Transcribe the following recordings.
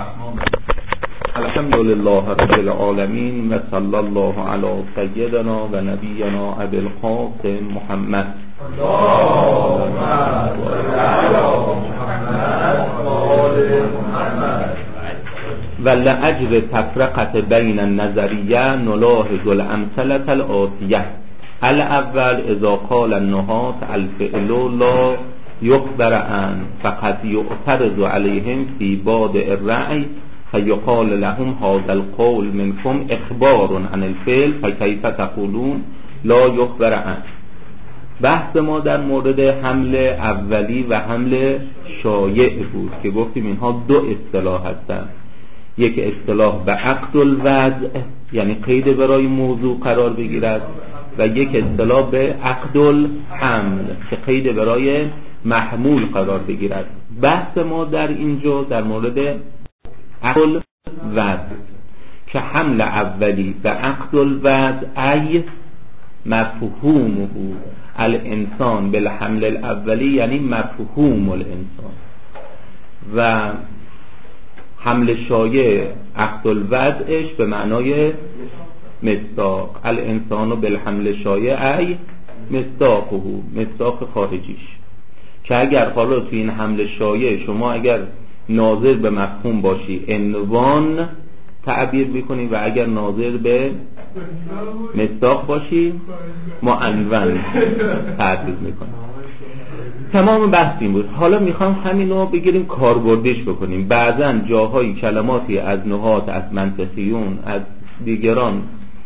الرحمن الحمد لله رب العالمين و صلی الله علی سیدنا و نبینا ابی القاسم محمد اللهم صل علی محمد و لأجل تفرقة بین النظریه نلاحظ الامثلة الآتیه. الاول اذا قال النحاة الفعل لا يخبر عن فقط يعترض عليهم في بادئ الرأي فيقال لهم هذا القول منكم اخبار عن الفعل فكيف تقولون لا يخبر عن. بحث ما در مورد حمل اولی و حمل شایع بود که گفتیم اینها دو اصطلاح هستند. یک اصطلاح به عقد الوضع یعنی قید برای موضوع قرار بگیرد و یک اصطلاح به عقد الحمل که قید برای محمول قرار بگیرد. بحث ما در اینجا در مورد عقد الوضع که حمل اولی به عقد الوضع ای مفهومه الانسان بالحمل الاولی یعنی مفهوم الانسان، و حمل شایع عقد الوضعش به معنای مصداق الانسان بالحمل شایع ای مصداقه مصداق خارجیش، که اگر حالا تو این حمل شایع شما اگر ناظر به مفهوم باشی عنوان تعبیر بکنی و اگر ناظر به مصداق باشی معنون تعبیر میکنی. تمام بحث این بود. حالا میخوام همینو بگیریم کاربردش بکنیم. بعضا جاهای کلماتی از نحات، از منطقیون، از دیگران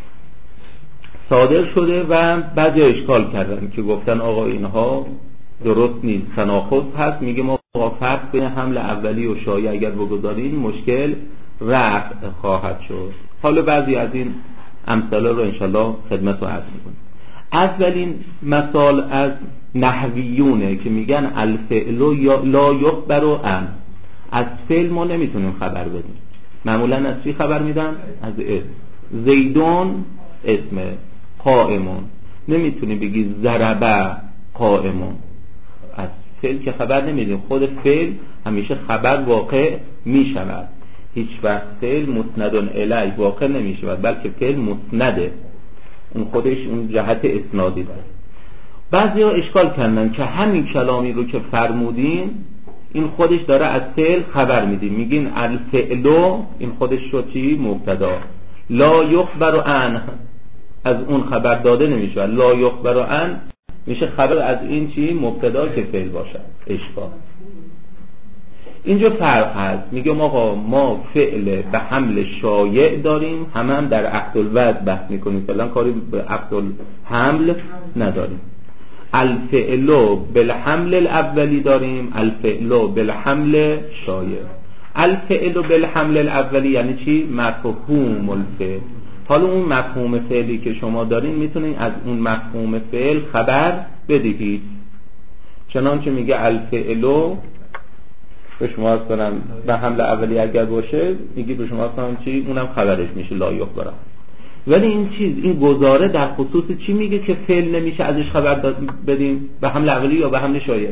صادر شده و بعضی اشکال کردن که گفتن آقا اینها درست نیست، تناقض هست. میگه ما فرق بین حمل اولی و شایع اگر بگذارین مشکل رفع خواهد شد. حالا بعضی از این امثله رو انشالله خدمت رو عرض میکنیم. اولین مثال از نحویونه که میگن الفعل لا یخبر عن. از فعل ما نمیتونیم خبر بدیم. معمولا از چی خبر میدن؟ از اسم. زیدون اسم، قائمون. نمیتونی بگی ضربه قائمون. از فعل که خبر نمیدیم. خود فعل همیشه خبر واقع میشود. هیچ وقت فعل مسند الیه واقع نمیشود، بلکه فعل مسنده. اون خودش اون جهت اسنادی داره. بعضی ها اشکال کردن که همین کلامی رو که فرمودین این خودش داره از فعل خبر میدیم. میگین الفعلو، این خودش شد چی؟ مبتدا. لا یخبر عن، از اون خبر داده نمیشه. لا یخبر عن میشه خبر از این چی؟ مبتدا که فعل باشد. اشکال اینجا فرق هست. میگم آقا ما فعل به حمل شایع داریم، هم در عقد الوضع بحث میکنیم، فعلا کاری به عقد الحمل نداریم. الفعل بالحمل الاولی داریم، الفعل بالحمل شایع. الفعل بالحمل الاولی یعنی چی؟ مفهوم الفعل. حالا اون مفهوم فعلی که شما دارین میتونین از اون مفهوم فعل خبر بدهید. چنانچه میگه الفعل به شما از کنم به حمل اولی اگر باشه میگی به شما از کنم چی؟ اونم خبرش میشه لا یخبر. ولی این چیز، این گزاره در خصوص چی میگه که فعل نمیشه ازش خبر بدیم؟ به حمل اولی یا به حمل شایع؟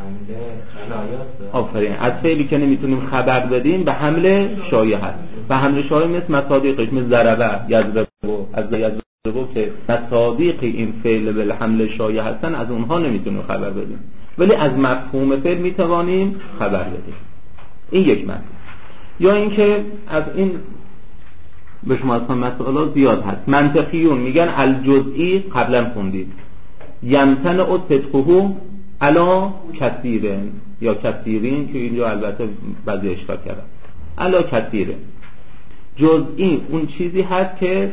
آفرین. از فعلی که نمیتونیم خبر بدیم به حمل شایع هست. به حمل شایع مثل مصادیقش، مثل ضربه، یضربو، از یضربو که مصادیق این فعل به حمل شایع هستن، از اونها نمیتونیم خبر بدیم، ولی از مفهوم فعل میتوانیم خبر بدیم. این یک مطلب. یا اینکه از این به شما اصلا مسئله زیاد هست. منطقیون میگن الجزئی، قبلا خوندید، یمتن او صدقه علا کثیرن یا کثیرین، که اینجا البته بعضی اشکال کردن. علا کثیرن جزئی اون چیزی هست که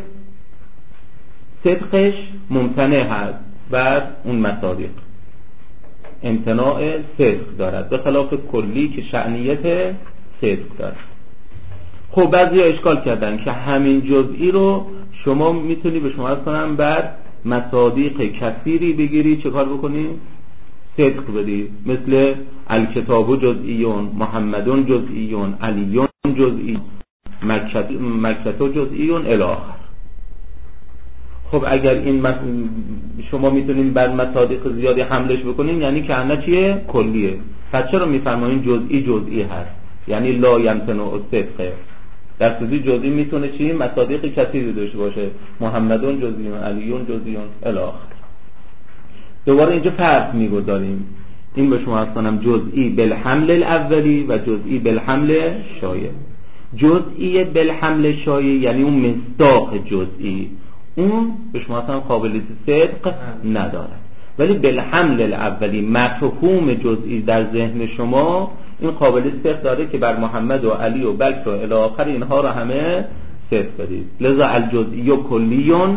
صدقش ممتنع هست بر اون مصادیق، امتناع صدق دارد، به خلاف کلی که شأنیت صدق دارد. خب بعضی ها اشکال کردن که همین جزئی رو شما میتونی به شما کنم بر مصادیق کثیری بگیری، چه کار بکنی؟ صدق بدی. مثل الکتاب جزئیون، محمدون جزئیون، علیون جزئی، مکتو جزئیون الی آخر. خب اگر این شما میتونین بر مصادیق زیادی حملش بکنین، یعنی که همه چیه؟ کلیه. پس چرا میفرمایین جزئی جزئی هست؟ یعنی لا یمتنع الصدق. در سوزی جزئی میتونه چی؟ مصادیق کثیری داشته باشه، محمدون جزئیون، علیون جزئیون الی آخر. دوباره اینجا فرق میگذاریم، این به شما عرض کنم جزئی بالحمل الاولی و جزئی بالحمل شایع. جزئی بالحمل شایع یعنی اون مصداق جزئی، اون به شما اصلا قابلیت صدق نداره، ولی بالحمل الاولی مفهوم جزئی در ذهن شما این قابلیت صدق داره که بر محمد و علی و بکر و الی آخر اینها رو همه صدق بدید. لذا الجزئی و کلیون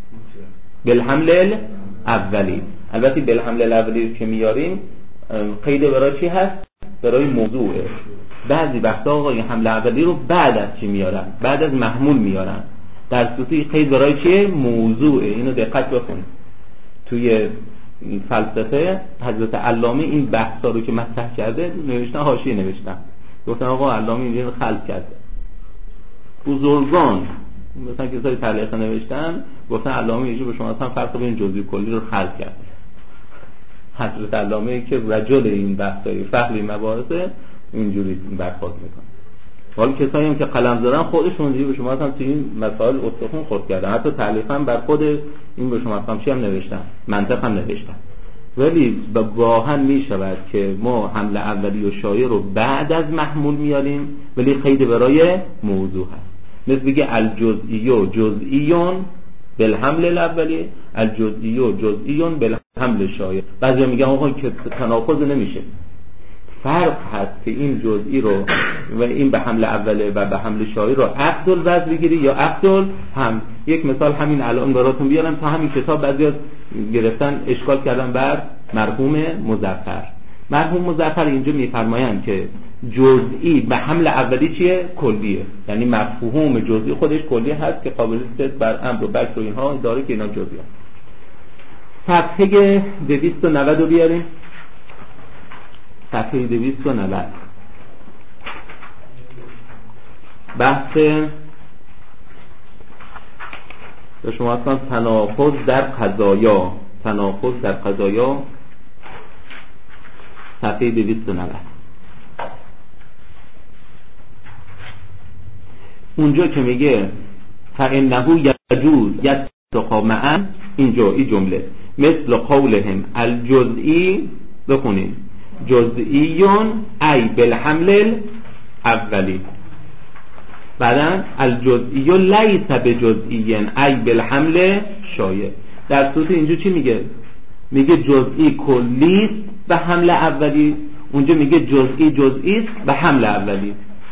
بالحمل الاولی. البته بالحمل الاولی که میاریم قید برای چی هست؟ برای موضوعه. بعضی وقتا آقا این حمل اولی رو بعد از چی میارن؟ بعد از محمول میارن. در صورتی قید برای چیه؟ موضوعه. اینو دقت بکنید. توی فلسفه حضرت علامه این بحثا رو که مطرح کرده نوشتن، حاشیه نوشتن، گفتن آقا علامه اینجا خلق کرده. بزرگان مثلا کسای تعلیق نوشتن گفتن علامه اینجا به شما اصلا فرق بین جزئی و کلی رو خلق کرده. حضرت علامه که رجل این بحثای فقهی مباحثه اینجوری برخورد میکنه. حالا کسایی هم که قلم زدن خودشون دیگه به شما اصلا توی این مسائل استخوان خورد کردن، حتی تعلیق هم بر خود این به شما اصلا چی هم نوشتن، منطق هم نوشتن. ولی گاهن میشود که ما حمل اولی و شایع رو بعد از محمول میاریم ولی قید برای موضوع هست. مثل بگه الجزئی و جزئیون بالحمل الاولی، الجزئی و جزئیون بالحمل شایع. بعضیا میگن آقا که تناقض نمیشه، فرق هست که این جزئی رو و این به حمل اوله و به حمل شایع رو عقد الوضع بگیری یا عقد الحمل. یک مثال همین الان براتون بیارم، تا همین کتاب بعضیا گرفتن اشکال کردن بر مرحوم مظفر. مرحوم مظفر اینجا میفرمایند که جزئی به حمل اولی چیه؟ کلیه. یعنی مفهوم جزئی خودش کلیه هست که قابلیت بر امر و بکر و اینها داره که اینا جزئی هست. صفحه 290 رو بیاریم. صفحه 290 بحث به شما اصلا تناقض در قضایا، تناقض در قضایا، صفحه 290. اونجا که میگه فإنه یجوز یتقا معا، اینجا این جمله مثل قولهم الجزئی، بخونید جزئیون ای بالحمل اولی، بعدا الجزئی لیس بجزئیین ای بالحمل شایع. در صورت اینجا چی میگه؟ میگه جزئی کلی به حمل اولی، اونجا میگه جزئی جزئی است به حمل اولی.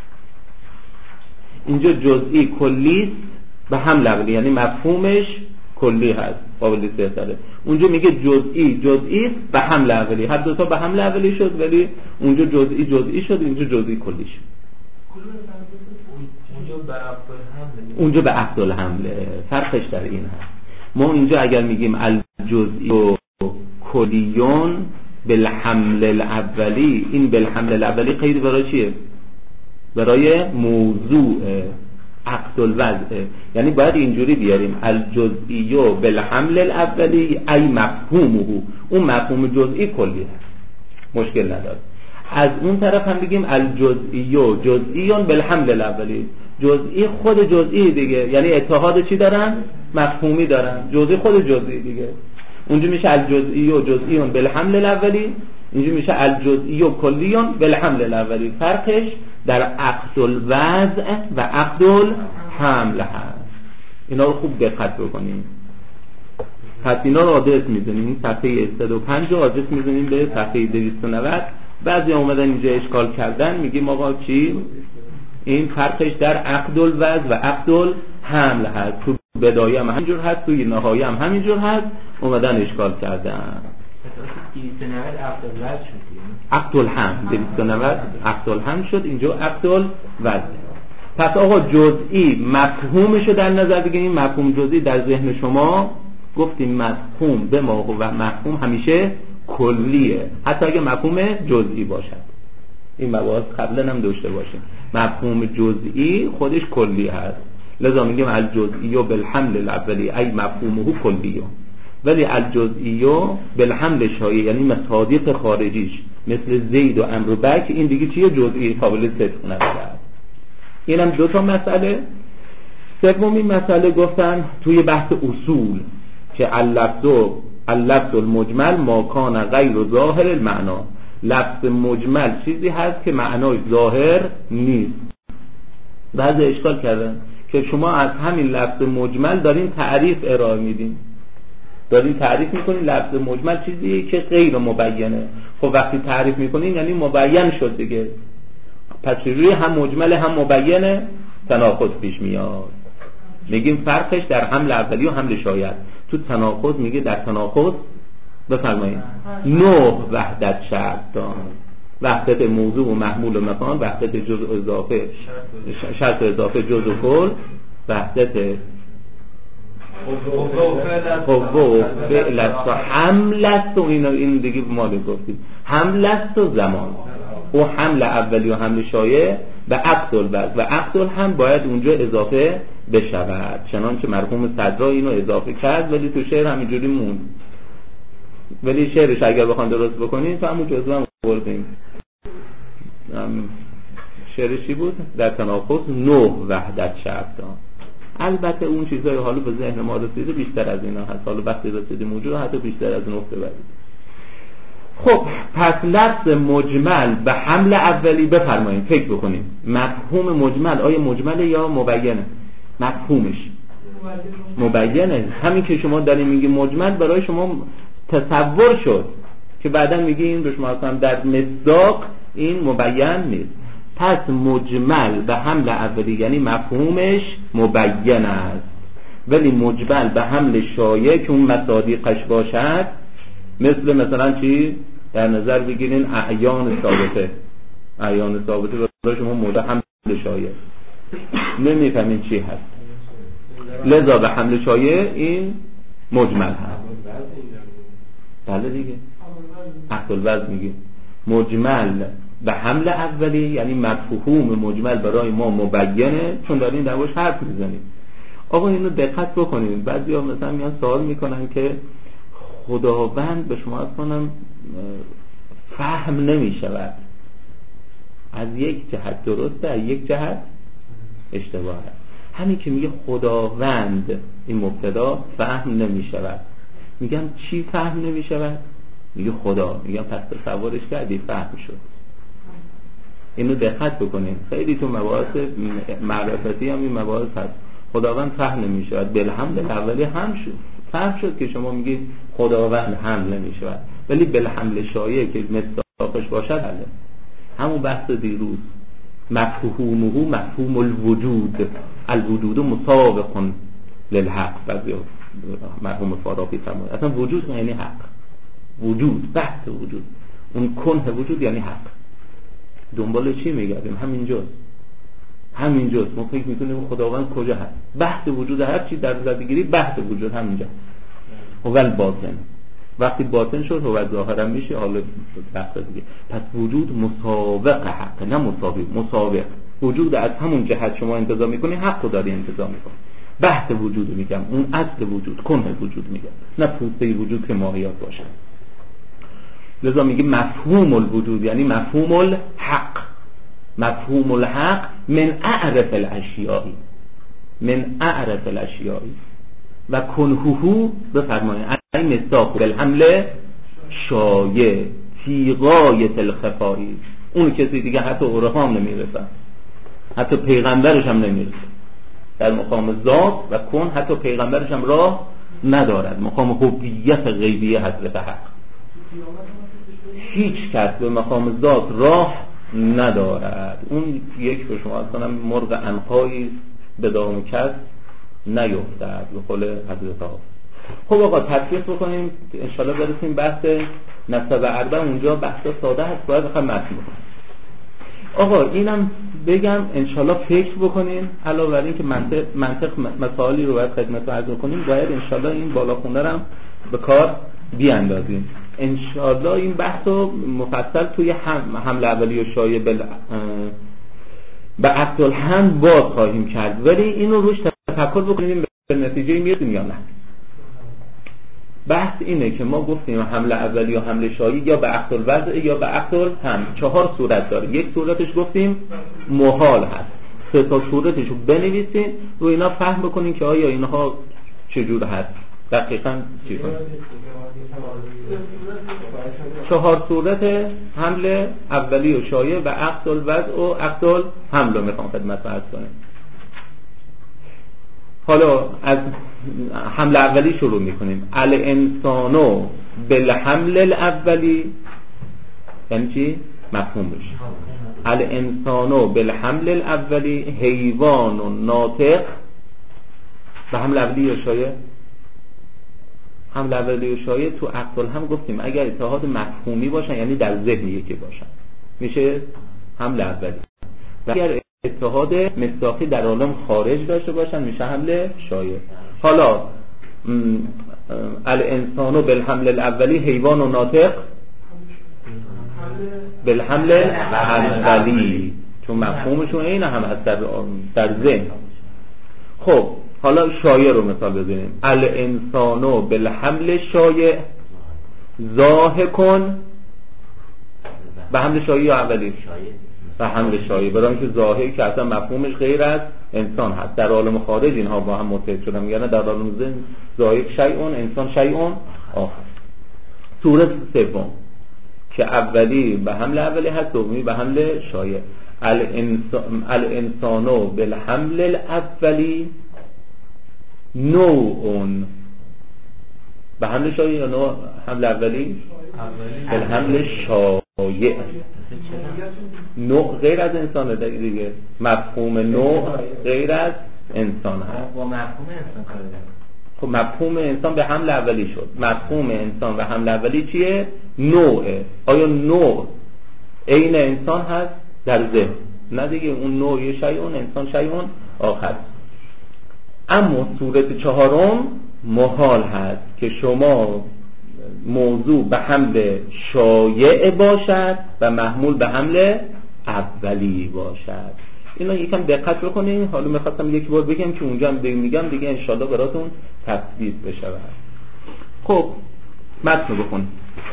اینجا جزئی کلی به حمل اولی یعنی مفهومش کلی هست، قابل صحت داره. اونجا میگه جزئی جزئی است به حمل اولی، هر دو تا به حمل اولی شد ولی اونجا جزئی جزئی شد، اینجا جزئی کلی شد. اونجا به عقد الحمل. فرقش در این هست، ما اینجا اگر میگیم الجزئی و کلیون بالحمل الاولی، این بالحمل الاولی قید برای چیه؟ برای موضوع عقد الوضع. یعنی باید اینجوری بیاریم الجزئی بالحمل الاولی ای مفهومه، اون مفهوم جزئی کلی هست، مشکل نداره. از اون طرف هم بگیم الجزئی جزئیون بالحمل الاولی، جزئی خود جزئی دیگه، یعنی اتحاد چی دارن؟ مفهومی دارن، جزئی خود جزئی دیگه. اونجا میشه الجزئی جزئیون بالحمل الاولی، اینجا میشه الجزئی کلیون بالحمل الاولی. فرقش در عقد الوضع و عقد الحمل هست. اینا رو خوب دقت بکنیم. پس اینا رو آدرس میزنیم، صفحه 105 رو آدرس میزنیم به صفحه 290. بعضی اومدن اینجا اشکال کردن، میگیم آقا چی؟ این فرقش در عقد الوضع و عقد الحمل هست. تو بدایه هم همینجور هست، توی نهایه هم همینجور هست. اومدن اشکال کردن. عقد الحمل 290 عقد الحمل شد، اینجا عقد الوضع. پس آقا جزئی مفهومشو در نظر بگیریم. مفهوم جزئی در ذهن شما گفتیم مفهوم به ما و مفهوم همیشه کلیه، حتی اگه مفهوم جزئی باشد. این مباحث قبلا هم داشته باشیم. مفهوم جزئی خودش کلی هست، لذا میگیم الجزئی بالحمل الاولی ای مفهومه کلیه، ولی الجزئی بالحمل شایع یعنی مصادیق خارجیش مثل زید و عمرو و بکر، این دیگه چیه؟ جزئی، قابل صدق نبود. اینم دو تا مسئله. سومین مسئله گفتن توی بحث اصول که اللفظ المجمل ما کان غیر ظاهر المعنا، لفظ مجمل چیزی هست که معناش ظاهر نیست. بعضی اشکال کردن که شما از همین لفظ مجمل دارین تعریف ارائه میدین، دارین تعریف میکنین لفظ مجمل چیزی که غیر مبینه. خب وقتی تعریف میکنین یعنی مبین شد دیگه، پس روی هم مجمل هم مبینه، تناقض پیش میاد. میگیم فرقش در حمل اولی و حمل شاید. تو تناقض میگه در تناقض بفرمایید 9 وحدت شرط دارن: وحدت موضوع و محمول و مکان، وحدت جزء و اضافه، شرط و اضافه جزء و کل، وحدت قوه و فعل است و حمل است و این دیگه ما گفتیم حمل است و زمان. او حمل اولی و حمل شایع و عقد الوضع و عقد الحمل باید اونجا اضافه بشود، چنانچه مرحوم صدرا اینو اضافه کرد ولی تو شعر همینجوری موند. ولی شعرش اگر بخوام درست بکنین تو همون جزوه هم بردیم. شعرش چی بود؟ در تناقض 9 وحدت شرط دارن. البته اون چیزای حالا به ذهن ما رسیده بیشتر از اینا هست، حالا وقتی رسیدیم اونجا حتی بیشتر از نقطه بعدی. خب پس لفظ مجمل به حمل اولی بفرمایید، فکر بکنیم مفهوم مجمل آیا مجمله یا مبینه؟ مفهومش مبینه. همین که شما دارین میگی مجمل برای شما تصور شد که بعدا میگی این رو شما اصلا در مصداق این مبین نیست. پس مجمل به حمل اولی یعنی مفهومش مبین است، ولی مجمل به حمل شایع که اون مصادیقش باشد، مثلا چی؟ در نظر بگیرین اعیان ثابته. اعیان ثابته برای شما مجمل حمل شایع نمیفهمین چی هست، لذا به حمل شایع این مجمل هست. بله دیگه، عقد الوضع میگیم مجمل به حمل اولی یعنی مفهوم مجمل برای ما مبینه، چون دارین دربارش حرف میزنیم. آقا اینو دقت بکنید. بعضیا مثلا میان سوال میکنن که خداوند به شما اصلا فهم نمیشود، از یک جهت درسته، از یک جهت اشتباهه. همین که میگه خداوند این مبتدا فهم نمیشود، میگم چی فهم نمیشود؟ میگه خدا. میگم پس تصورش کردی فهم شد. اینو دقت بکنین، خیلی تو مباحث معرفتی هم این مباحث هست. خداوند فهم نمیشود، بالحمل اولی هم شد، فهم شد که شما میگید خداوند حمل نمیشود، ولی بالحمل شایع که مصداقش باشد حله. همون بحث دیروز مفهومه مفهوم الوجود، الوجود مسابق للحق. بعضی مرحوم فارابی فرمود اصلا وجود یعنی حق، وجود بحث وجود، اون کنه وجود یعنی حق. دنبال چی میگردیم؟ همینجاست. ما فکر میکنیم خداوند کجا هست؟ بحث وجود، هر چی در نظر بگیری بحث وجود همینجا. اول باطن، وقتی باطن شد هو ظاهرا میشه، حالا بحث دیگه. پس وجود مسابق حق، نه مساوی، مسابق. وجود از همون جهت شما انتزاع میکنی، حق رو داری انتزاع میکنی. بحث وجود میگم، اون اصل وجود، کنه وجود میگم، نه پوسته وجود که ماهیات باشه. لذا میگه مفهوم الوجود یعنی مفهوم الحق. مفهوم الحق من اعرف الاشیاء، من اعرف الاشیاء و کنهوهو بفرمایید این مصداق بالحمل شایع فی غایت الخفایی. اون کسی دیگه حتی عرفا هم نمیرسه، حتی پیغمبرش هم نمیرسه. در مقام ذات و کن حتی پیغمبرش هم راه ندارد، مقام هویت غیبیه حضرت حق. هیچ کس به مقام ذات راه ندارد. اون یک به شما اصلا مرغ عنقایی به دام کس نیفتد به قول حضرت ها. خب آقا تفکیک بکنیم انشالله برسیم بحث نسب اربع. اونجا بحث ساده هست، باید بخوایم متن بکنیم. آقا اینم بگم انشالله فکر بکنین، علاوه بر این که منطق مسائلی رو باید خدمت عرض کنیم، باید انشالله این بالا خونده رو به کار بیاندازیم. انشالله این بحث رو مفصل توی حمل اولی و شایع به عقد الحمل باز خواهیم کرد، ولی اینو روش تفکر بکنیم به نتیجه میرسیم یا نه. بحث اینه که ما گفتیم حمل اولی یا حمل شایی یا به عقد الوضع یا به عقد الحمل 4 صورت داره. یک صورتش گفتیم محال هست. 3 تا صورتش رو بنویسین رو اینا فهم بکنین که آیا اینها چجور هست دقیقاً چی کنید. 4 صورت حمل اولی و شایع و عقد الوضع و عقد الحمل رو میخوام خدمت عرض کنم. حالا از حمل اولی شروع میکنیم. الانسانو بالحمل الاولی یعنی چی؟ مفهومش الانسانو بالحمل الاولی حیوان و ناطق. به حمل اولی یا شایع، حمل اولی و شایع تو عقد الحمل گفتیم اگر اتحاد مفهومی باشن یعنی در ذهن یکی باشن میشه حمل اولی، و اگر اتحاد مصداقی در عالم خارج داشته باشن میشه حمل شایع. حالا الانسانو بالحمل الاولی حیوان و ناطق بالحمل الاولی چون مفهومشون این هم هست در ذهن. خب حالا شایع رو مثال بزنیم. الانسانو بالحمل شایع ضاحکون. به حمل شایع یا اولی؟ به حمل شایع، برای اینکه ظاهر که اصلا مفهومش غیر از انسان هست. در عالم خارج اینها با هم متحد شدن، میگن در عالم ذهن ظاهر شیئون، انسان شیئون آخر. صورت سوم که اولی به حمل اولی هست، دومی به حمل شایع. الانسانو بالحمل الاولی نوعون. به حمل شایع یا نوع حمل اولی؟ بالحمل شایع. نوع غیر از انسان دیگه، مفهوم نوع غیر از انسان هست. با مفهوم انسان کار داره. خب مفهوم انسان به حمل اولی شد. مفهوم انسان به حمل اولی چیه؟ نوعه. آیا نوع عین انسان هست در ذهن؟ نه دیگه، اون نوع شیئون، انسان شیئون آخر. اما صورت چهارم محال هست که شما موضوع به حمل شایع باشد و محمول به حمل اولی باشد. اینا یکم دقت بکنید. حالا میخواستم یک بار بگم که اونجا هم میگم دیگه انشالله براتون تثبیت بشه. خب متن بخون.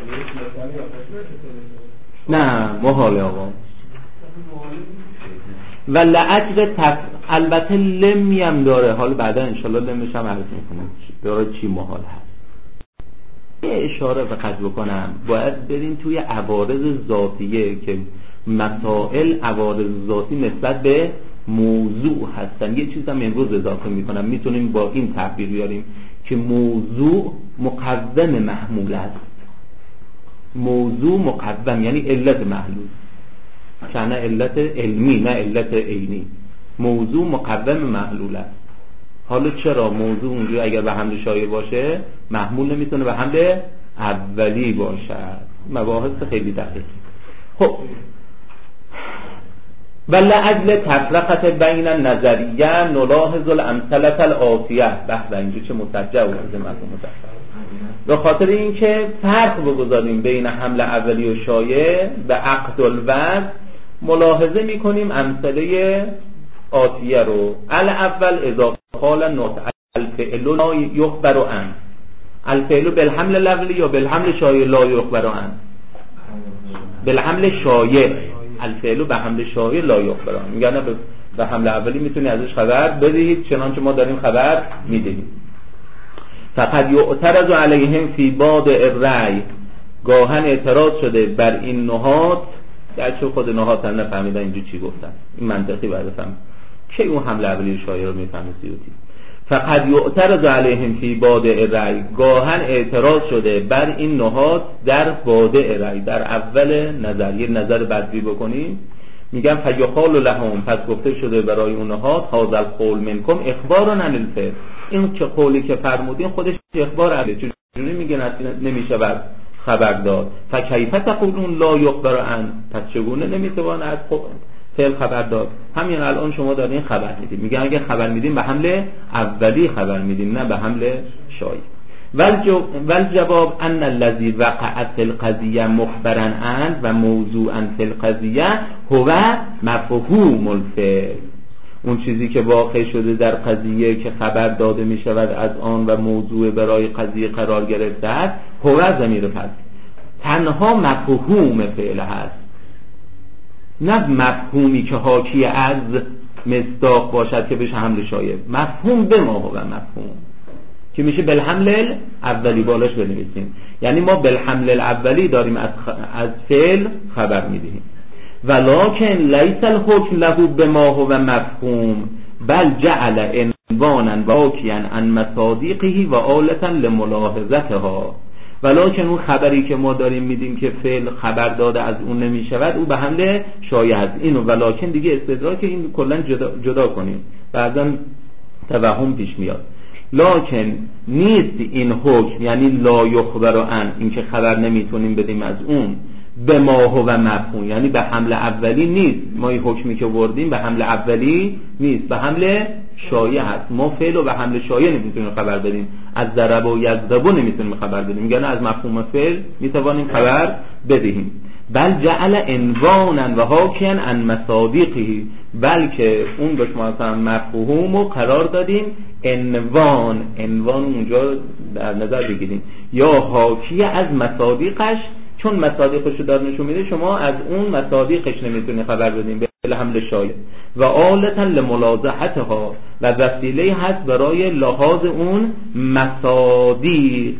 نه محاله آقا. و لعجر البته لمی هم داره. حالا بعدا انشالله لمش هم عرض میکنم برای چی محال هست. یه اشاره فقط بکنم، باید بریم توی عوارض ذاتیه که مسائل عوارض ذاتی نسبت به موضوع هستن. یه چیز هم امروز اضافه میکنم، میتونیم با این تعبیر بیاریم که موضوع مقوم محمول است. موضوع مقوم یعنی علت محلول، چه نه علت علمی نه علت عینی. موضوع مقوم محلول است. حالا چرا موضوع اونجا اگر به حمل شایع باشه محمول نمیتونه به حمل اولی باشد؟ مباحث خیلی دقیق. خب ولعجل تفرقت بین النظریه نلاحظ الامثله الآتیه. به اینجا چه مسجع و به خاطر اینکه فرق بگذاریم بین حمل اولی و شایع و عقد الوضع ملاحظه میکنیم امثله آتیه رو. الاول اذا قال الفعل لا یخبر عنه. الفعل بالحمل الاولی یا بالحمل شایع لا یخبر عنه؟ بالحمل شایع. الفعل به حمل شایع لا یخبر عنه. میگن به حمل اولی میتونی ازش خبر بدهید چنانچه ما داریم خبر میدهیم. فقد یعترض علیهم فی بعض الرأی. گاهن اعتراض شده بر این نهات، گرچه خود نهات هم نفهمیدن اینجا چی گفتن. این منطقی باید بفهم که اون حمل اولی شایع رو میفهمه سیوطی. فقد یعترض علیهم فی بادئ رأی. گاهن اعتراض شده بر این نهات در بادئ رأی، در اول نظر. یه نظر بدبی بکنیم میگن فیقال لهم، پس گفته شده برای اون نهات هذا القول منکم اخبارا عن الفعل. این چه قولی که فرمودین خودش اخبار علیه، چجوری میگن نمیشه بر خبر داد. فکیف تقولون لا یخبر عن، پس چگونه نمیتوان از فعل خبر داد؟ همین الان شما دارین خبر میدین، میگن اگه خبر میدین به حمل اولی خبر میدین نه به حمل شایع. والجواب ان الذي وقع في القضيه مخبرا عن و موضوعا في القضيه هو مفهوم الفعل. اون چیزی که واقع شده در قضیه که خبر داده می شود از آن و موضوع برای قضیه قرار گرفته است، هو ضمیر فصل تنها مفهوم فعل هست، نه مفهومی که حاکی از مصداق باشد که بشه حمل شایع. مفهوم به ما هو مفهوم که میشه بالحمل اولی بالاش بنویسیم، یعنی ما بالحمل الاولی داریم از فعل خبر میدهیم. ولکن لیس الحکم له بما هو مفهوم بل جعل عنوانا واقعا عن مصادیقه و آلتا لملاحظتها. ولکن اون خبری که ما داریم میدیم که فعل خبر داده از اون نمیشود، او به حمل شایع است. اینو ولکن دیگه استدراک این کلا جدا کنیم، بعضا توهم پیش میاد. لکن نیست این حکم، یعنی لا یخبر عن، این که خبر نمیتونیم بدیم از اون، به ما هو مفهوم، یعنی به حمل اولی نیست. ما این حکمی که وردیم به حمل اولی نیست، به حمل شایع هست. ما فعل رو به حمل شایع نمیتونیم خبر بدیم، از ضرب و یضرب نمیتونیم خبر بدیم، یعنی از مفهوم فعل میتوانیم خبر بدهیم. بل جعل عنوانا و حاکیا عن مصادیقه، بلکه اون به شما مثلا مفهوم رو قرار دادیم عنوان اونجا در نظر بگیریم، یا حاکی از مصادیقش، چون مصادیقش رو دار نشون میده، شما از اون مصادیقش نمیتونی خبر بدیم به حمل شایع. و آلتا لملاحظتها، و وسیله هست برای لحاظ اون مصادیق.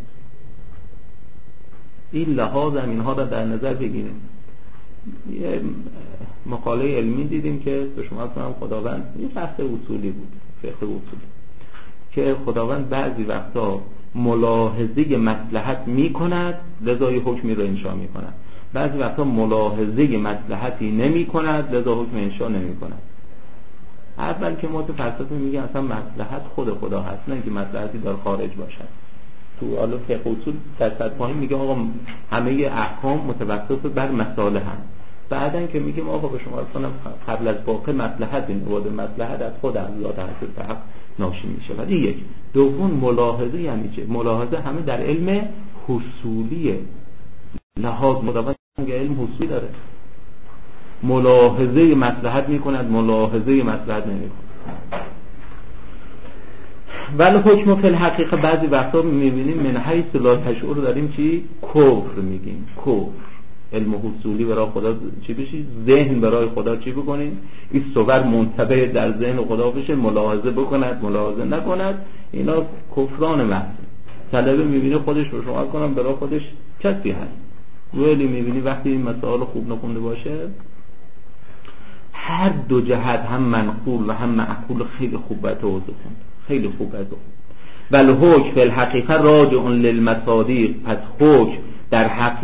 این لحاظ هم اینها را در نظر بگیریم. یه مقاله علمی دیدیم که به شما هم خداوند، یه بحث اصولی بود، فقه اصولی، که خداوند بعضی وقتا ملاحظه مصلحت می کند لذا حکمی رو انشا می کند، بعضی وقتا ملاحظه مصلحتی نمی کند لذا حکم انشا نمی کند. اول که ما تو فلسفه میگیم اصلا مصلحت خود خدا هست، نه اینکه مصلحتی در خارج باشد. تو حالا فقه اصول در سطح پایین میگه آقا همه احکام متوسط بر مصالح هم. بعدن که میگیم آقا به شما اصلا قبل از واقع مصلحت این بود، مصلحت از خود از ذات حضرت حق ناشی میشه. ولی یک دوم ملاحظه یعنی چه؟ ملاحظه همه در علم حصولیه، لحاظ مدون علم حصولی داره، ملاحظه مصلحت میکند، ملاحظه مصلحت نمیکند. ولی حکم فی الحقیقه بعضی وقتا میبینیم من حیث لا تشعر داریم چی؟ کفر میگیم. کفر علم حصولی برای خدا چی بشی؟ ذهن برای خدا چی بکنیم؟ این صور منتبه در ذهن خدا بشه، ملاحظه بکند ملاحظه نکند، اینا کفران محض. طلبه میبینه خودش رو شما کنم برای خودش کسی هست، ولی میبینی وقتی این مسائل خوب نخونده باشه، هر دو جهت هم منقول و هم معقول خیلی خوب باید توضیح کن، خیلی خوب باید. بل حکم فی الحقیقه راجع للمصادیق، پس حکم در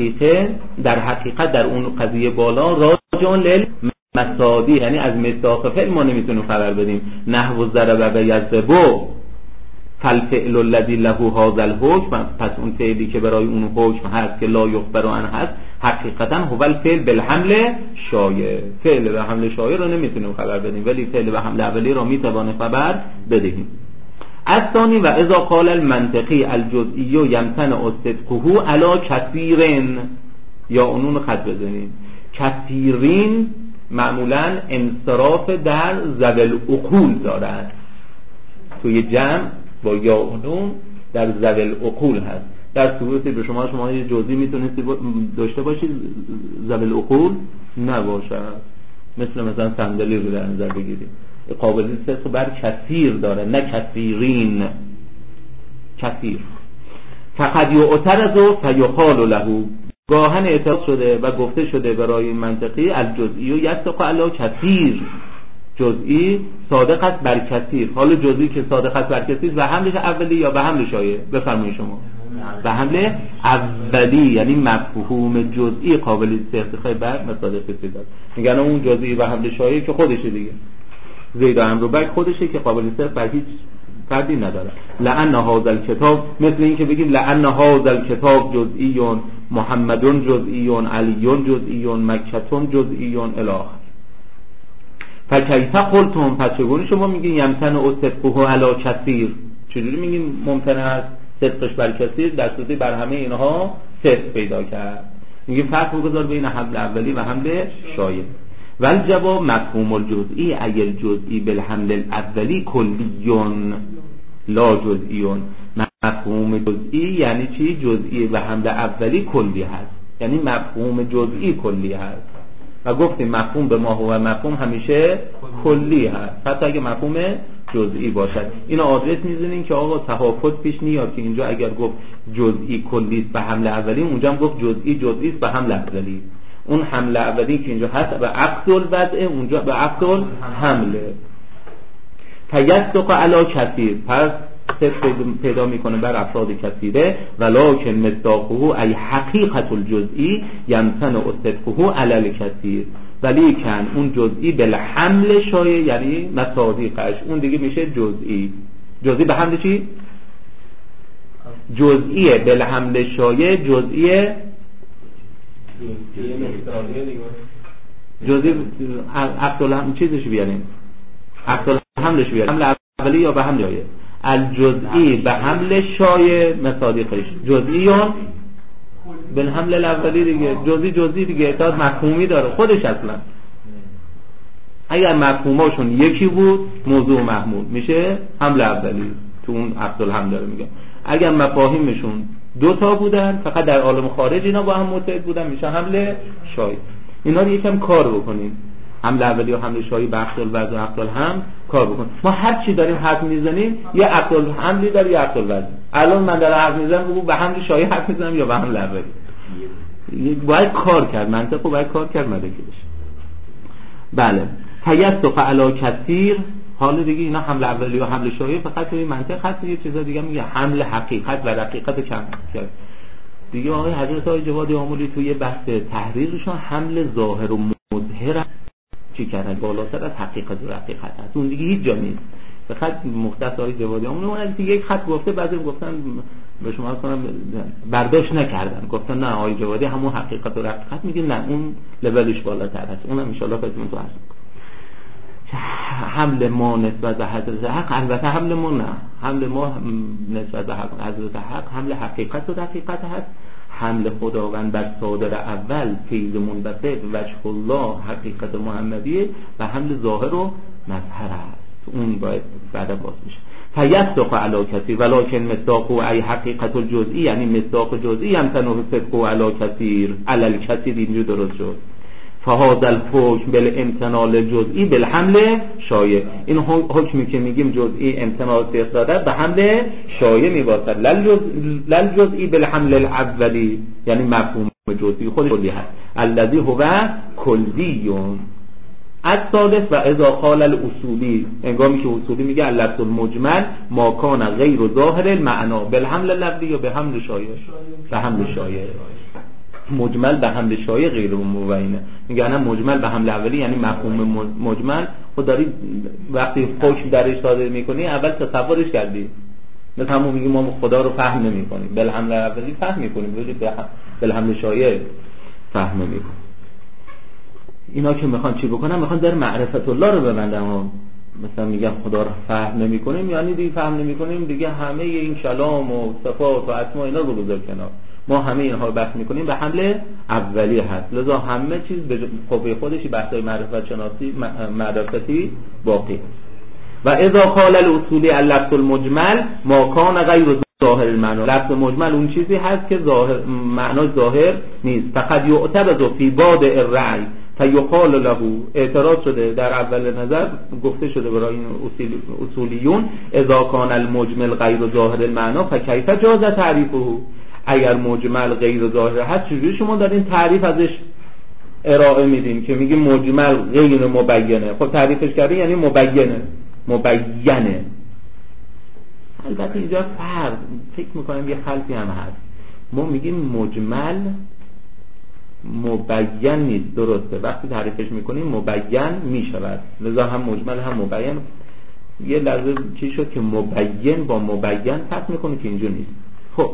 حقیقت در اون قضیه بالا راجع للمصادیق، یعنی از مصداق فعل ما نمیتونیم خبر بدیم. نحو ضرب و یضرب فالفعل الذی له هذا الحکم، پس اون فعلی که برای اون حکم هست که لا یخبر عنه هست، حقیقتا هو الفعل بالحمل شایع. فعل به حمل شایع رو نمیتونیم خبر بدیم، ولی فعل به حمل اولی رو میتوانیم خبر بدهیم. الثانی و اذا قال المنطقی الجزئی یمتنع صدقه علی کثیرین، یا اونون خط بزنیم، کثیرین معمولا انصراف در ذوی العقول دارد، توی جمع با یا اونون در ذوی العقول هست. در صورتی به شما یه جزئی میتونید داشته باشید ذوی العقول نباشد، مثلا صندلی رو در نظر بگیرید، قابلیت صدق بر کثیر داره نه کثیرین، کثیر. فقد یعترض فیقال له، گاهن اعتراض شده و گفته شده برای منطقی الجزئی و یصدق علی کثیر، جزئی صادق است بر کثیر. حالا جزئی که صادق است بر کثیر به حملش اولی یا به حمل شایع؟ بفرمایید شما. به حمل اولی، یعنی مفهوم جزئی قابلیت صدق بر مصادیق کثیر داره. میگن اون جزئی به حمل شایع که خودشه دیگه، زید و امر بک خودشه که قابلیت صدق بر هیچ فردی نداره. لأن هذا الکتاب، مثل این که بگیم لأن هذا الکتاب جزئی، محمد جزئی، علی جزئی، مکه جزئی الی آخر. فکیف قلتم، پس چگونه شما میگین یمتنع صدقه علی کثیر؟ چجوری میگین ممتنع است صدقش بر کثیر در صورتی بر همه اینها صدق پیدا کرد؟ میگیم فرق بگذار بین حمل اولی و حمل شایع. والجواب مفهوم الجزئی ای الجزئی بالحمل الاولی کلیون لا جزئیون. مفهوم جزئی یعنی چی؟ جزئی و حمل اولی کلی هست، یعنی مفهوم جزئی کلی هست و گفتیم مفهوم به ما هو مفهوم همیشه کلی هست حتی اگه مفهوم جزئی باشد. اینو آدرس میزنین که آقا تفاوت پیش نیاد که اینجا اگر گفت جزئی کلی است به حمل اولی، اونجا هم گفت جزئی جزئی است به حمل اولی. اون حمل اولی که اینجا هست به عقد الوضع، اونجا به عقد الحمله. فیصدق علی کثیر، پس پیدا میکنه بر افراد کثیره. ولکن مصداقه ای حقیقت الجزئی یمتنع صدقه علی الکثیر، ولیکن اون جزئی بالحمل شایع یعنی مصادیقش اون دیگه میشه جزئی. جزئی به حمل چی؟ جزئی بالحمل شایع، جزئی جزئی عقد الحمل چیزش بیاریم، عقد الحملش بیاریم، حمل اولی یا به حمل شایع. الجزئی به حمل شایع مصادیقش جزئیون بالحمل الاولی دیگه. جزئی دیگه تا مفهومی داره خودش اصلا. اگر مفهوماشون یکی بود موضوع محمول میشه حمل اولی، تو اون عقد الحمل داره میگم. اگر مفاهیمشون دو تا بودن فقط در عالم خارج اینا با هم متحد بودن میشه حمل شایع. اینا رو یکم کار بکنیم، حمل اولی و حمل شایع به عقد الوضع و عقد الحمل کار بکن. ما هر چی داریم حرف میزنیم یه عقد الحملی داره یه عقد الوضع. الان من دارم حرف میزنم به حمل شایع حرف میزنم یا به حمل اولی، باید کار کرد، منطقو باید کار کرد ملکه بشه. بله فیصدق علی کثیر. حالا دیگه اینا حمل اولی و حمل شایع فقط توی منطق هست، یه چیزا دیگه میگه حمل حقیقت و رقیقت کم دیگه. آقای حضرت آقای جواد آملی توی بحث تحریرشون حمل ظاهر و مظهر چی کردن بالاتر از حقیقت و رقیقت هست، اون دیگه هیچ جا نیست. فقط مختصر آقای جوادی اون یک خط گفته، بعضی گفتن به شما کنم برداشت نکردن، گفتن نه آقای جوادی همون حقیقت و رقیقت میگه، نه اون لولش بالاتر هست. اونم ان شاء الله خدمتتون تو هست. حمل ما نسبت به حضرت حق، البته حمل ما نه، حمل ما نسبت به حضرت حق حمل حقیقت و رقیقت هست. حمل خداوند بر صادر اول فیض منبسط وجه الله حقیقت محمدیه و حمل ظاهر و مظهر هست، اون باید بعدا باز میشه. فیصدق علی کثیر ولکن مصداقه ای حقیقت الجزئی، یعنی مصداق جزئی هم تنه صدقه علی کثیر علی الکثیر. اینجور درست شد. فهذا الحکم بالامتناع الجزئی بالحمل شایع، این حکمی که میگیم جزئی امتناع صدق داده به حمل شایع میباشد، لل جزئی بالحمل الاولی، یعنی مفهوم جزئی خودش کلی هست. الذی هو کلیون. الثالث و اذا قال الاصولی، انگامی که اصولی میگه اللفظ المجمل ما کان غیر ظاهر المعنا بالحمل الاولی یا به حمل شایع، به حمل شایع. مجمل به حمل شایع غیر مبینه، میگه انا مجمل به حمل اولی یعنی مفهوم مجمل خود داری وقتی حکم درش صادر میکنی اول تصورش کردی، مثل همون میگه ما خدا رو فهم نمیکنیم، بل حمل اولی فهم میکنیم ولی بل حمل شایع فهم نمیکنیم. اینا که میخوان چی بکنن؟ میخوان در معرفت الله رو ببندن. مثلا میگن خدا رو فهم نمیکنیم یعنی دیگه فهم نمیکنیم دیگه همه این کلام و صفات و اسما اینا رو بگذار کنار، ما همه اینها رو بحث میکنیم به حمل اولی هست، لذا همه چیز به قوه خودشی بحثای معرفت شناسی معرفتی باقی. و اذا قال الاصولی اللفظ المجمل ما کان غیر ظاهر المعنی، لفظ مجمل اون چیزی هست که ظاهر معناش ظاهر نیست. فقط یعتبر فی بادئ الرأی فیقال له، اعتراض شده در اول نظر گفته شده برای این اصولیون اذا کان المجمل غیر ظاهر المعنی فکیف جاز تعریفه، اگر مجمل غیر ظاهر هست چجوری شما دارین تعریف ازش ارائه میدین که میگی مجمل غیر مبینه؟ خب تعریفش کردین یعنی مبینه. البته اینجا فرق فکر میکنم یه خلطی هم هست، ما میگیم مجمل مبین نیست، درسته، وقتی تعریفش میکنیم مبین میشود، لذا هم مجمل هم مبین. یه لحظه چی شد که مبین با مبین فرق میکنه که اینجا نیست. خب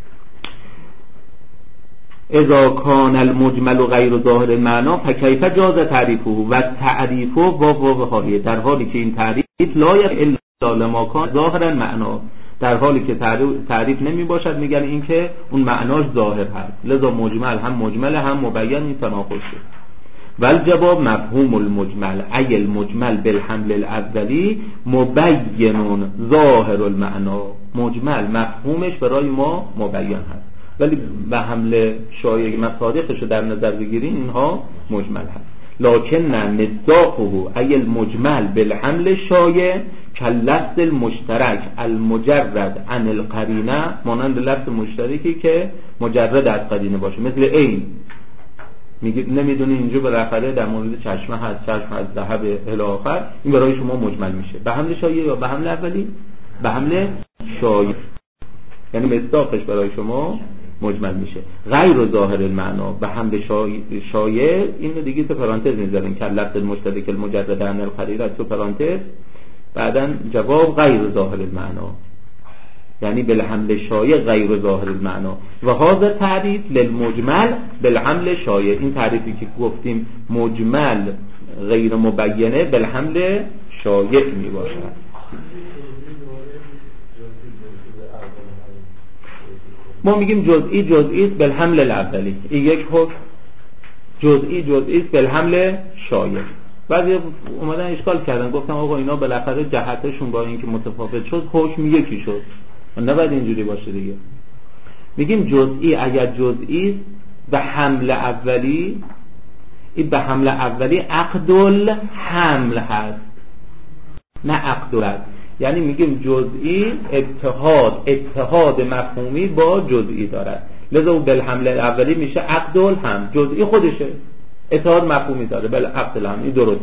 اذا کان المجمل غیر ظاهر المعنا فکیف جاز تعریفه و تعریفه و حالیه، در حالی که این تعریف لا الا لما کان ظاهر المعنا، در حالی که تعریف نمی باشد میگن این که اون معناش ظاهر هست، لذا مجمل هم مجمل هم مبین این تناقض شد. والجواب مفهوم المجمل ای المجمل بالحمل الاولی مبین ظاهر المعنا. مجمل مفهومش برای ما مبین هست، ولی به حمل شایع مصادیقش رو در نظر بگیریم اینها مجمل هست. لکن مصداقه ای المجمل بالحمل شایع کاللفظ المشترک المجرد عن القرینه، مانند لفظ مشترکی که مجرد از قرینه باشه، مثل عین. میگه نمیدونی اینجا بالاخره در مورد چشمه هست، چشم از ذهب الی آخر، این برای شما مجمل میشه. به حمل شایع یا به حمل اولی؟ به حمل شایع، یعنی مصداقش برای شما مجمل میشه. غیر ظاهر المعنا به حمل شایع، اینو دیگه تو پرانتز میذاریم که لفظ مشترک المجرد عن القرینه تو پرانتز، بعداً جواب غیر ظاهر المعنا، یعنی بالحمل شایع غیر ظاهر المعنا. و هذا تعریف للمجمل بالحمل شایع، این تعریفی که گفتیم مجمل غیر مبینه بالحمل شایع می باشد. ما میگیم جزئی جزئی است بالحمل الاولی، این یک حکم. جزئی است بالحمل شایع. بعضی اومدن اشکال کردن، گفتم آقا اینا بالاخره جهتشون با اینکه متفاوت شد حکم یکی شد، نباید اینجوری باشه دیگه. میگیم جزئی اگر جزئی است به حمل اولی، این به حمل اولی عقد الحمل هست نه عقد العقد. یعنی میگیم جزئی اتحاد مفهومی با جزئی دارد، لذا او بالحمل اولی میشه عقد الحمل. جزئی خودشه اتحاد مفهومی داره بل عقد الحمل، این درست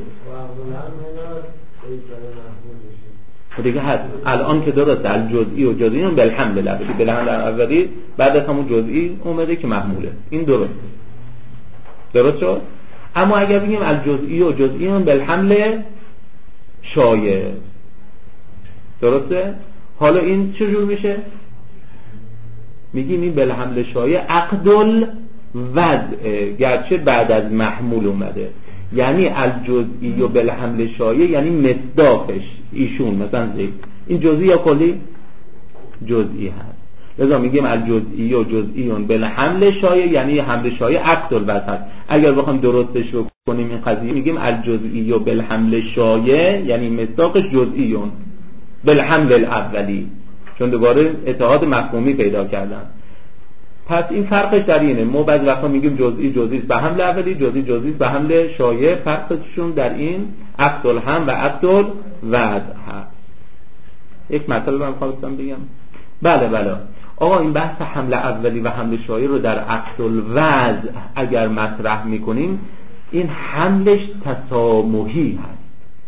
دیگه هست. الان که درسته الجزئی و جزئی هم بالحمل اولی، بالحمل اولی بعد از همون جزئی اومده که محموله، این درست شد. اما اگر بگیم الجزئی و جزئی هم بالحمل شایع، درسته؟ حالا این چجور میشه؟ میگیم این بالحمل شایع عقد الوضع، گرچه بعد از محمول اومده، یعنی الجزئی و بالحمل شایع یعنی مصداقش ایشون، مثلا زید، این جزئی یا کلی؟ جزئی هست. لذا میگیم الجزئی و جزئیون بالحمل شایع یعنی حمل شایع عقد الوضع هست. اگر بخوایم درستش رو کنیم این قضیه، میگیم الجزئی و بالحمل شایع یعنی مصداقش جزئیون بالحمل الاولی، چون دوباره اتحاد مفهومی پیدا کردن. پس این فرقش در اینه، ما بعضی وقتا میگیم جزئی به حمل اولی، جزئی به حمل شایع، فرقشون در این عقد الحمل و عقد الوضع هست. یک مطلب من خواستم بگم. بله آقا این بحث حمل اولی و حمل شایع رو در عقد الوضع اگر مطرح میکنیم، این حملش تسامحی هست،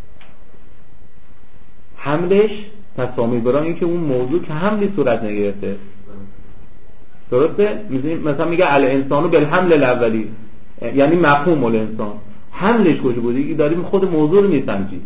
حملش تسامحی، برای اینکه اون موضوع که حملی صورت نگرفته، درسته؟ مثلا میگه الانسان بالحمل الاولی، یعنی مفهوم الانسان حملش کجا بوده؟ داریم خود موضوع رو میسنجیم.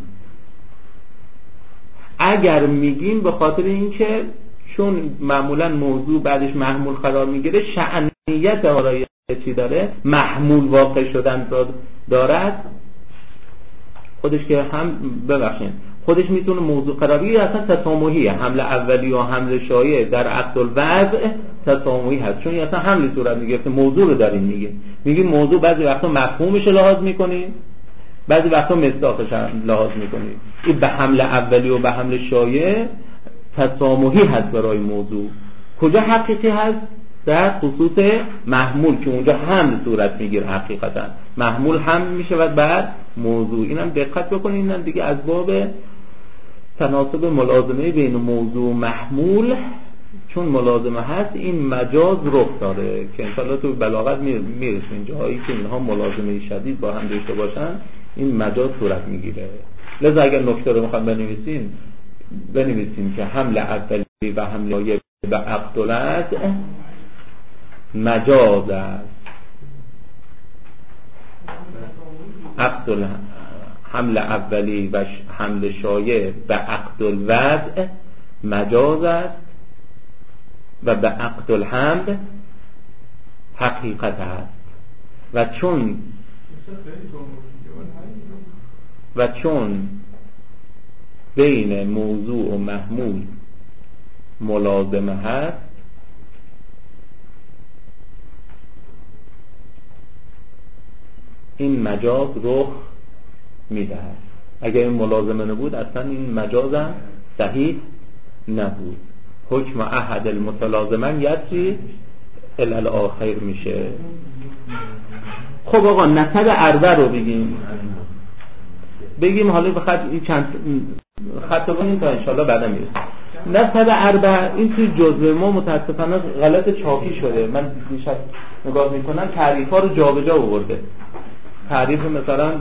اگر میگیم به خاطر اینکه چون معمولا موضوع بعدش محمول قرار میگیره، شأنیت آرای چی داره؟ محمول واقع شدن دارد، خودش که هم ببخشید خودش میتونه موضوع قرار بگیره، اصلا تسامحیه. حمل اولی و حمل شایع در عقد الوضع تسامحی هست، چون اصلا حمل صورت میگرفته، موضوع رو داریم میگیم موضوع بعضی وقتا مفهومش رو لحاظ میکنیم، بعضی وقتا مصداقش هم لحاظ میکنیم. این به حمل اولی و به حمل شایع تسامحی هست برای موضوع. کجا حقیقی هست؟ در خصوص محمول که اونجا حمل صورت میگیره، حقیقتا محمول حمل میشه و بعد موضوع. اینم دقت بکنید، اینم دیگه از باب تناسب ملازمه بین موضوع و محمول، چون ملازمه هست این مجاز رخ داره که انشاءالله تو بلاغت میرسیم جاهایی که اینها ملازمه شدید با هم داشته باشن، این مجاز صورت میگیره. لذا اگر نکته رو میخوام بنویسیم که حمل اولی و حمل شایع به عقد الوضع مجاز است، عقد حمل اولی و حمل شایع به عقد الوضع مجاز است و به عقد الحمل حقیقت است. و چون بین موضوع و محمول ملازمه هست، این مجاز رخ میدهد. اگر این ملازمه نبود اصلا این مجازم صحیح نبود. حکم احد المتلازمن یجری الی الاخر میشه. خب آقا نسب اربع رو بگیم حالا بخاطر این چند خط بگیم تا انشالله بعدا میرسیم. نسب اربع این توی جزوه ما متاسفانه غلط چاپی شده. من دیشب نگاه میکنم تعریف ها رو جابجا آورده. تعریف مثلا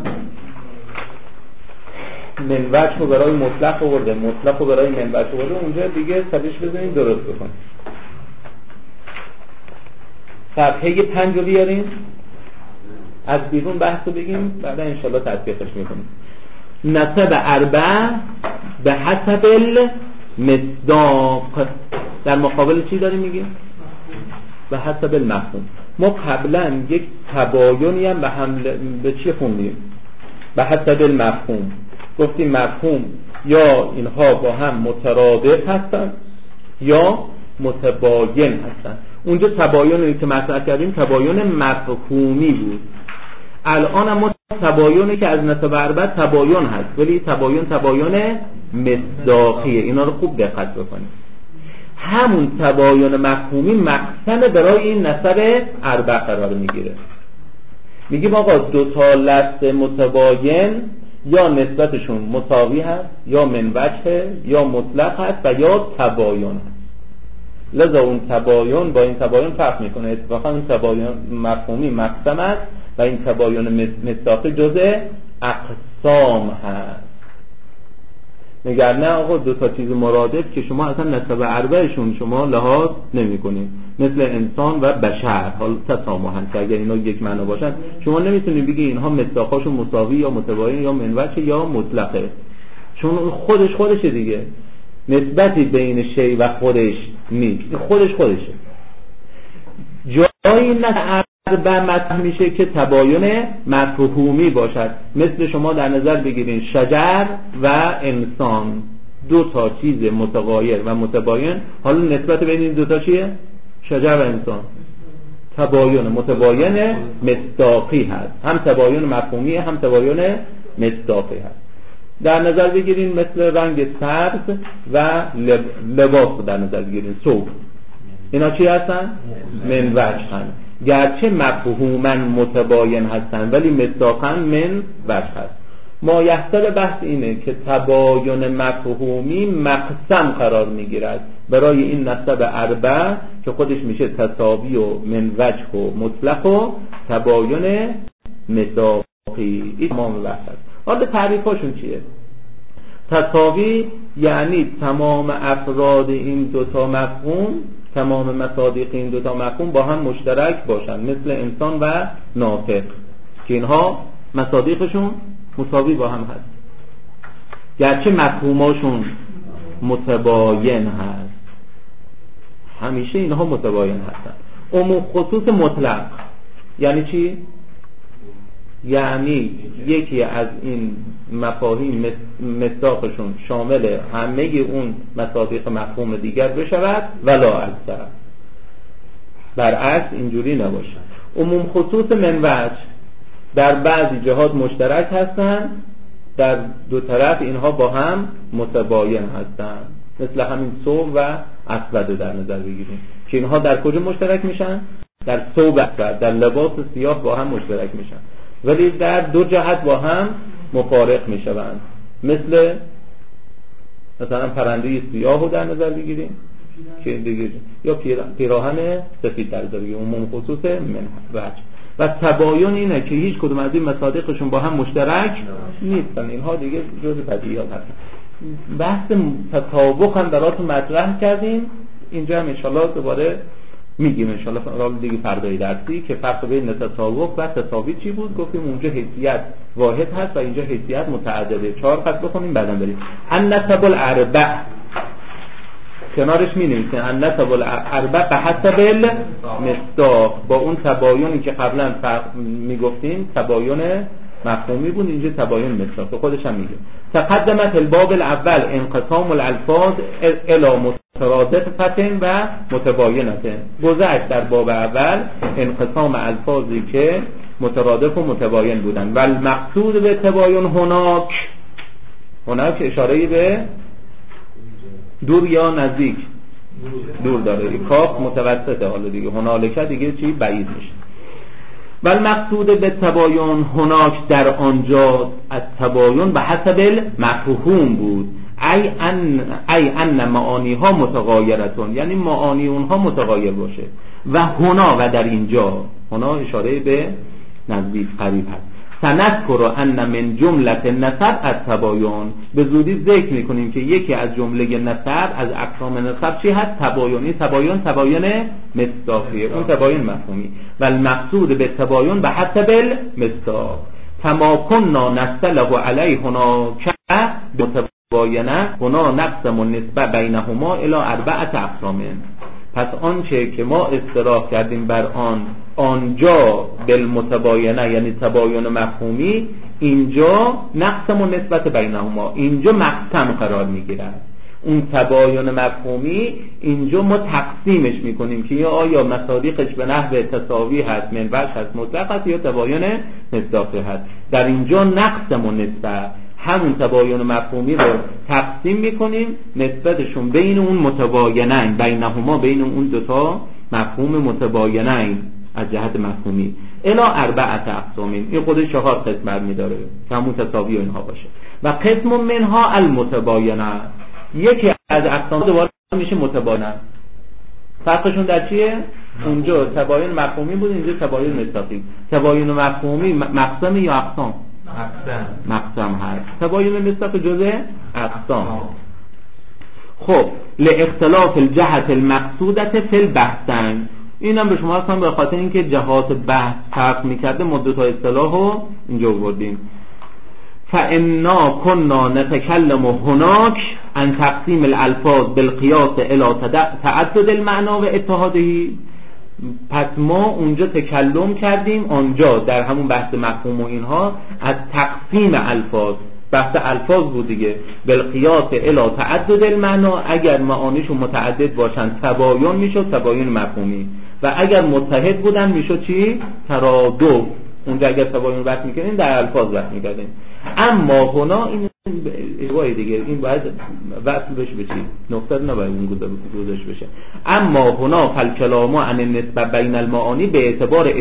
منوج رو برای مطلق آورده، مطلق رو برای منوج آورده، اونجا دیگه سرش بزنیم درست بکنیم. صفحه 5 رو بیاریم از بیرون بحث رو بگیم بعدا انشالله تطبیقش میکنیم. نسب اربع به حسب المصداق در مقابل چی داریم میگیم؟ به حسب المفهوم. ما قبلا یک تباینی هم به چی خوندیم؟ به حسب المفهوم. گفتیم مفهوم یا اینها با هم مترادف هستن یا متباین هستن. اونجا تباینی که مطرح کردیم تباین مفهومی بود. الان هم ما تباینی که از نسب اربع تباین هست ولی تباین مصداقیه. اینا رو خوب دقت بکنید. همون تباین مفهومی مقسم برای این نسب اربع قرار میگیره. میگیم آقا دو تا لفظ متباین یا نسبتشون مساوی هست یا منوجه یا مطلق هست و یا تباین هست. لذا اون تباین با این تباین فرق میکنه. اتفاقا اون تباین مفهومی مقسم است و این تباین مصداقی جزء اقسام هست. مگر نه آقا دو تا چیز مرادف که شما اصلا نسب اربعشون شما لحاظ نمی‌کنید، مثل انسان و بشر، حالا تسامحن که اگر اینا یک معنا باشن شما نمیتونید بگید اینها مصداقاشون مساوی یا متباین یا منوجه یا مطلقه، چون خودشه دیگه. نسبتی بین شی و خودش نیست، خودشه. جایی نه اربع مطرح میشه که تباین مفهومی باشد. مثل شما در نظر بگیرین شجر و انسان، دو تا چیز متغایر و متباین. حالا نسبت بین این دو تا چیه؟ شجر و انسان تباین متباین مصداقی هست. هم تباین مفهومی هم تباین مصداقی هست. در نظر بگیرین مثل رنگ سبز و لباس در نظر بگیرین، ثوب. اینا چی هستن؟ منوجه هستن. گرچه مفهوما متباین هستن ولی مصداقا منوجه هست. ما یحتل بحث اینه که تباین مفهومی مقسم قرار میگیرد برای این نسب اربع که خودش میشه تساوی و منوجه و مطلق و تباین مصداقی. این تمام بحث هست. حالا تعریفاشون چیه؟ تساوی یعنی تمام افراد این دوتا مفهوم، تمام مصادیق این دوتا مفهوم با هم مشترک باشن، مثل انسان و ناطق که اینها مصادیقشون مساوی با هم هست، گرچه مفهوماشون متباین هست. همیشه اینها متباین هستن. عموم خصوص مطلق یعنی چی؟ یعنی یکی از این مفاهیم مصداقشون شامل همه اون مصادیق مفهوم دیگر بشود ولا اکثر. برعکس اینجوری نباشه. عموم خصوص منوج در بعضی جهات مشترک هستند، در دو طرف اینها با هم متباین هستند. مثل همین ثوب و اسود در نظر بگیریم که اینها در کجا مشترک میشن؟ در ثوب اسود، در لباس سیاه با هم مشترک میشن ولی در دو جهت با هم مفارق میشوند. مثلا پرنده سیاه رو در نظر بگیریم که دیگه یا پیراهن سفید در نظر بگیریم. عموم خصوص منوج. و تباین اینه که هیچ کدوم از این مصادیقشون با هم مشترک نیستن. اینها دیگه جزء بدیهیات هستن. بحث تطابق هم براتون مطرح کردیم. اینجا هم انشالله دوباره میگیم انشالله دیگه فردای درسی که فرق بین تطابق و تساوی چی بود. گفتیم اونجا حیثیت واحد هست و اینجا حیثیت متعدده. 4 خط بخونیم بعداً بریم. النسب الاربع کنارش می نویسین النسب الاربع به حسب المصداق، با اون تباینی که قبلا میگفتیم تباین مفهومی بود، اینجا تباین مصداق خودش هم میگه. تقدمت الباب الاول انقسام الالفاظ الی مترادفه و متباینه. گذشت در باب اول انقسام الفاظی که مترادف و متباین بودن. و المقصود به تباین هناک اشاره به دور یا نزدیک، دور داره، کاف متوسطه، حالا دیگه هنالکه دیگه چی بعید میشه. و المقصود به تباین هناک در آنجا از تباین به حسب المفهوم بود، ای ان معانی ها متغایرتون، یعنی معانی اونها متغایر باشه. و هنا و در اینجا، هنا اشاره به نزدیک قریب هست. سنذکر ان من جمله نسب التباین، به زودی ذکر میکنیم که یکی از جمله نسب، از اقسام نسب چی هست؟ تباینی. تباین مصداقی، اون تباین مفهومی. و المقصود به تباین به حسب المصداق کما كنا نستله علیه هناک متباینه هنا نقسم النسبه بینهما الی 4 اقسام. پس آنچه که ما اصطلاح کردیم بر آنجا بالمتباینه، یعنی تباین مفهومی، اینجا نقسم و نسبت بینهما، اینجا مقسم قرار میگیرد. اون تباین مفهومی اینجا ما تقسیمش میکنیم که یا آیا مصادیقش به نحو تساوی هست، منبعش هست، مطلق هست، یا تباین مصداقی هست. در اینجا نقسم و نسبت، همون تباین مفهومی رو تقسیم میکنیم، نسبتشون بین اون متباینین، بینهما، بین اون دوتا مفهوم متباینین از جهت مفهومی، الی 4 اقسام. این خودش 4 قسم برمیداره که همون تساوی و اینها باشه. و قسم منها المتباینه، یکی از اقسام دوباره میشه متباینه. فرقشون در چیه؟ اونجا تباین مفهومی بود، اینجا تباین مصداقی. تباین مفهومی مقسم یا اقسام؟ مقسم هست. تباین مصداق جزء اقسام. خب لاختلاف الجهت المقصودة فی البحثین، اینم به شما اصلا به خاطر اینکه جهات بحث فرق میکرده مدت ها اصطلاحو اینجا بردیم. فانا كنا نتكلم هناك عن تقسیم الالفاظ بالقیاس الى تعدد المعنى و اتحاده. پس ما اونجا تکلم کردیم، آنجا در همون بحث مفهوم و اینها، از تقسیم الفاظ، بحث الفاظ بود دیگه، بالقیاس الی تعدد المعنى، اگر معانیشون متعدد باشن تباین میشد تباین مفهومی، و اگر متحد بودن میشد چی؟ ترادف. اونجا اگر تباین بحث میکنیم در الفاظ بحث میکردیم. اما هنا این اشتباهی دیگه، این باید وصل بشه به چی؟ نقطه نباید اون گذاشته بشه. اما هنا فالکلام عن النسبه بین المعانی به اعتبار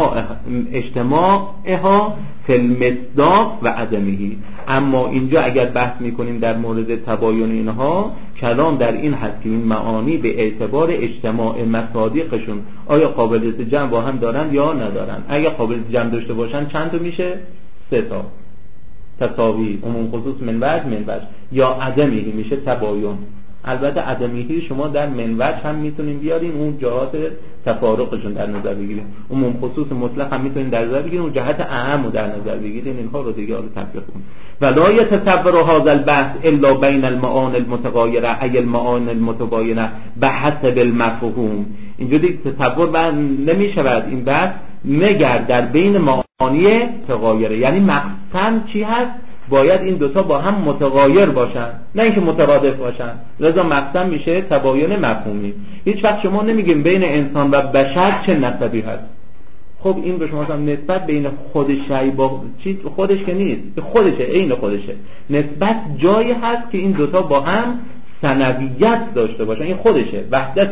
اجتماعها فی المصداق و عدمه. اما اینجا اگر بحث میکنیم در مورد تباین اینها، کلام در این هست که این معانی به اعتبار اجتماع مصادیقشون آیا قابلیت جمع با هم دارن یا ندارن. اگر قابلیت جمع داشته باشن چند تا میشه؟ 3 تا تساوی، عموم خصوص منوج، یا عدمی میشه تباین. البته عدمی شما در منوج هم میتونیم بیاریم، اون جهات تفارقشون در نظر بگیریم. عموم خصوص مطلق هم میتونیم در نظر بگیریم، اون جهت اعم رو در نظر بگیریم. اینها رو دیگه تفریق کنیم. ولا یتصور هذا البحث الا بین المعانی المتغایره ای المعانی المتباینه بحسب المفهوم. اینجا دیگه تصور نمیشود این بحث مگر در بین معانی متغایره، یعنی مقصد چی هست؟ باید این دوتا با هم متغایر باشن، نه اینکه مترادف باشن. لذا مقصد میشه تباین مفهومی. هیچ وقت شما نمیگیم بین انسان و بشر چه نسبی هست. خب این به شما هم نسبت بین خودش با چیز، خودش که نیست، خودشه، عین خودشه. نسبت جایی هست که این دوتا با هم سنویت داشته باشن. این خودشه،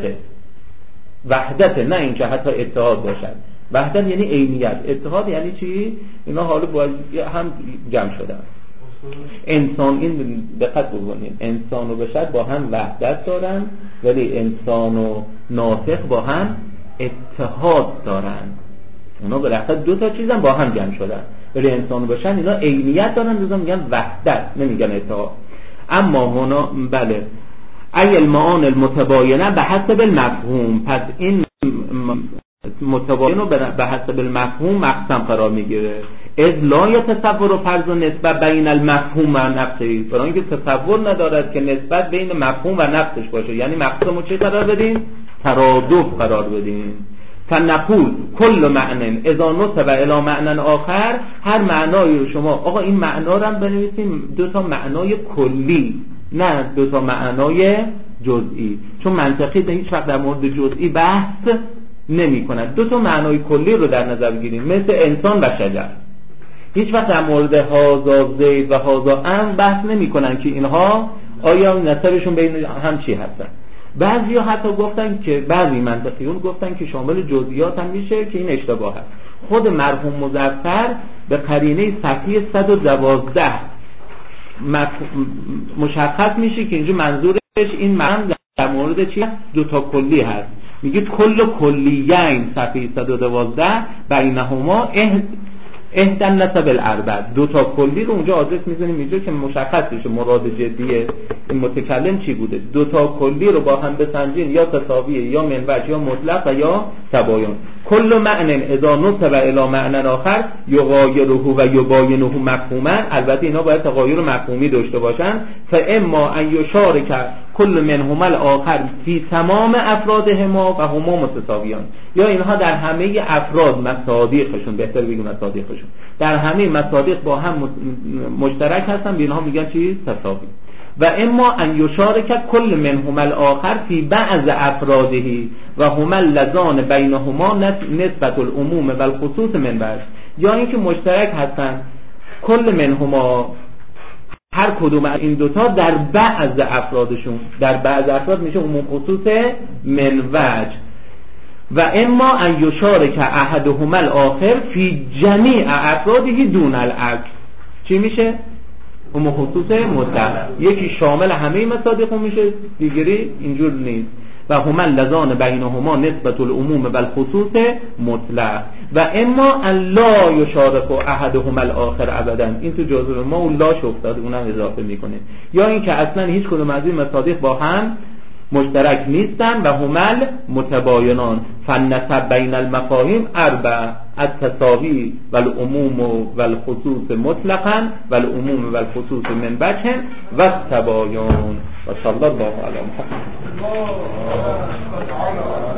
وحدته، نه اینکه حتی اتحاد باشن. وحدت یعنی عینیت، اتحاد یعنی چی؟ اینا حالا باید هم جمع شدن. انسان، این دقت بکنید، انسان و بشر با هم وحدت دارن، ولی انسان و ناطق با هم اتحاد دارن. اونا بالاخره 2 تا چیزن با هم جمع شدن، ولی انسان و بشر اینا عینیت دارن، لذا میگن وحدت، نمیگن اتحاد. اما هنا بله ای المعانی المتباینه به حسب المفهوم، پس این متباین رو به حسب المفهوم مقسم قرار میگیره. اذ لا یتصور فرض نسبت بین المفهوم و نفسه، برای اینکه تصور ندارد که نسبت بین مفهوم و نفسش باشه. یعنی مقسم رو چه قرار بدیم؟ ترادف قرار بدیم. فنقول کل معنی اذا نسب الی معنی آخر، هر معنایی رو شما آقا این معنا رو هم بنویسیم 2 تا معنای کلی، نه 2 تا معنای جزئی، چون منطقی هیچ وقت در مورد جزئی بحث نمی کنند. دو تا معنای کلی رو در نظر بگیریم، مثل انسان و شجر. هیچ وقت در مورد هازا زید و هازا ام بحث نمی کنن که اینها آیا نسبشون بین هم چی هستن. بعضی ها حتی گفتن که بعضی منطقیون گفتن که شامل جزئیات هم میشه که این اشتباه هست. خود مرحوم مظفر به قرینه صفحه 112 مشخص میشه که اینجا منظورش این معنی در مورد چی؟ دو تا کلی هست. میگه کل کلیین صفحه 112 بینهما اهدن نسب الاربع. دو تا کلی رو اونجا آدرس میزنیم اینجا که مشخص بشه مراد جدی این متکلم چی بوده. دو تا کلی رو با هم بسنجین، یا تساویه یا منوج یا مطلق و یا تباین. کل معنی اذا نسب الی معنی آخر یغایره و یباینه مفهوما. البته اینا باید تغایر مفهومی داشته باشن. فاما ان یشارک کل منهما الاخر فی تمام افرادهما و هما متساویان. یا اینها در همه افراد مصادیقشون، بهتر بگیم مصادیقشون، در همه مصادیق با هم مشترک هستن، به اینها میگن چی؟ تساوی. و اما ان یشارک کل منهما الاخر فی بعض افراده و هما اللذان بینهما نسبت العموم و الخصوص من بعض. یا اینکه مشترک هستن کل منهما، هر کدوم از این دوتا در بعض افرادشون، در بعض افراد میشه عموم خصوص منوج. و اما ان یشارک احدهما الاخر فی جمیع افراده دون العکس. چی میشه؟ عموم خصوص مطلق. یکی شامل همه مصادیق میشه، دیگری اینجور نیست. و هما اللذان بینهما نسبت العموم و الخصوص مطلق. و اما ان لا یشارک احدهما الاخر ابدا. این تو جزء ما اون لاش افتاده، اونم اضافه میکنه. یا اینکه اصلا هیچ کدوم از این مصادیق با هم مشترک نیستن. و همل متباینان فالنسب بین المفاهیم اربع: التساوی و العموم و الخصوص مطلقا و العموم و الخصوص من وجه و التباین. و صلی الله علی محمد.